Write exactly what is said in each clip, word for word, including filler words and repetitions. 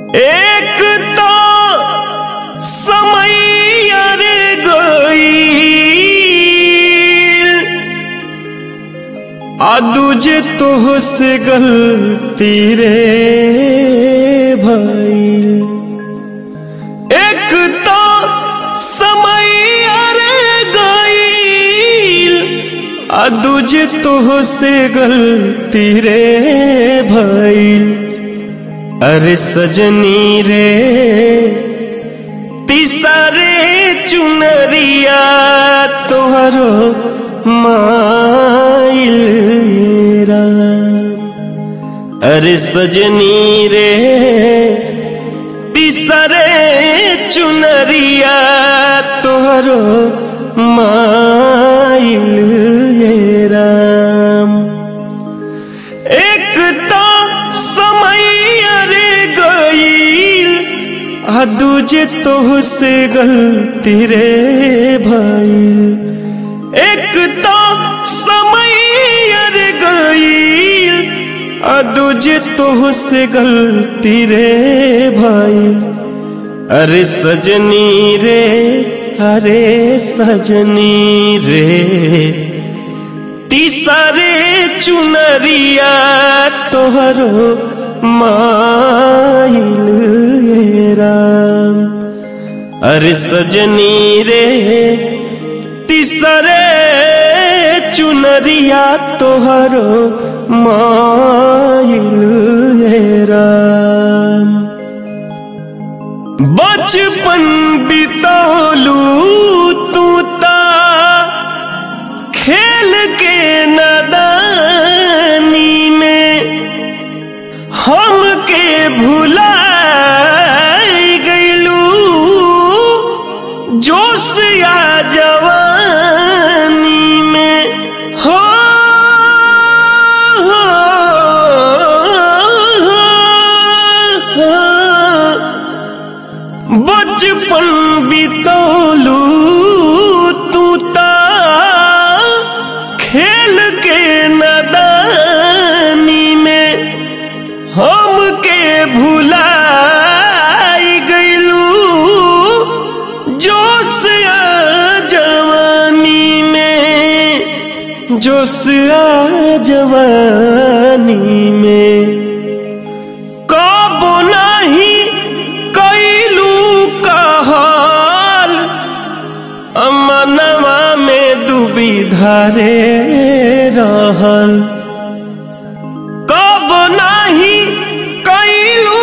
एक तो समय रे गई आ दूजे तो से गलती रे भाई। एक तो समय रे गई आ दूजे तो से गलती रे भाई। अरे सजनी रे तीसरे चुनरिया तोहरो माइल राम। अरे सजनी रे तीसरे चुनरिया तोहरो माइल राम। एक तो समय आ दूजे तो से गलती रे भाई। एक तो समय रे गई आ दूजे तो से गलती रे भाई। अरे सजनी रे अरे सजनी रे तीसरे चुनरिया तोहरो माइल राम। अरे सजनी रे तीसरे चुनरिया तोहरो माइल राम। बचपन बितौलू तू ता खेल के नादानी में हम के भुला जोश या जवानी में हो, हो, हो, हो। बचपन बितौलू तू ता खेल के नादानी में हम के भुला जोश आ जवानी में। कब नहीं कैलू कहल अमनवा में दुविधा रे रहल। कब नहीं कैलू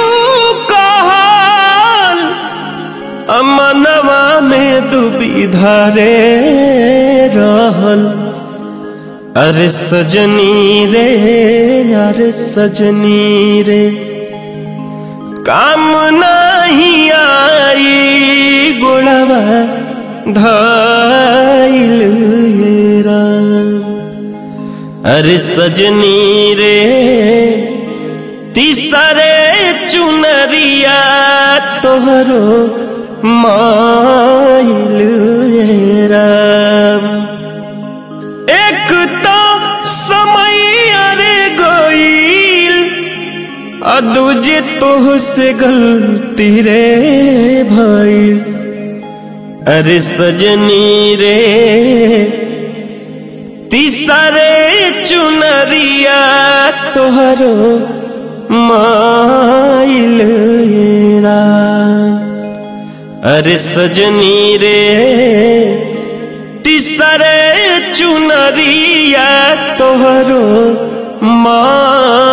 कहल अमनवा में दुविधा रे रहल। अरे सजनी रे अरे सजनी रे काम नहीं आई गोड़वा धाइल राम। अरे सजनी रे तीसरे चुनरिया तोहरो माइल राम। एक तो समय रे गईल आ दूजे तो से गलती रे भाई। अरे सजनी रे तीसरे चुनरिया तोहरो माइल राम। अरे सजनी रे तीसरे चुनरिया तोहरो माँ